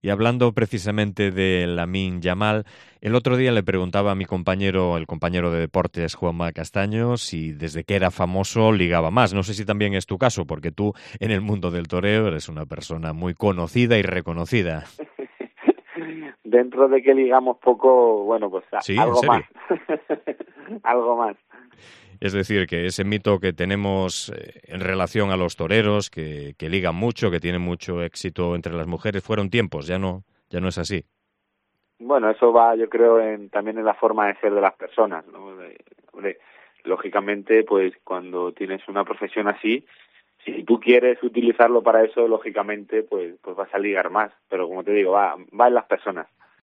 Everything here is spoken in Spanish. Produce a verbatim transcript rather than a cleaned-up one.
Y hablando precisamente de Lamine Yamal, el otro día le preguntaba a mi compañero, el compañero de deportes Juanma Castaño, si desde que era famoso ligaba más. No sé si también es tu caso, porque tú en el mundo del toreo eres una persona muy conocida y reconocida. Dentro de que ligamos poco, bueno, pues Sí, ¿en algo más. serio? Algo más. Es decir, que ese mito que tenemos eh, en relación a los toreros, que, que ligan mucho, que tienen mucho éxito entre las mujeres, fueron tiempos, ya no, ya no es así. Bueno, eso va, yo creo, en, también en la forma de ser de las personas, ¿no? De, hombre, lógicamente, pues cuando tienes una profesión así, si tú quieres utilizarlo para eso, lógicamente, pues, pues vas a ligar más. Pero como te digo, va, va en las personas.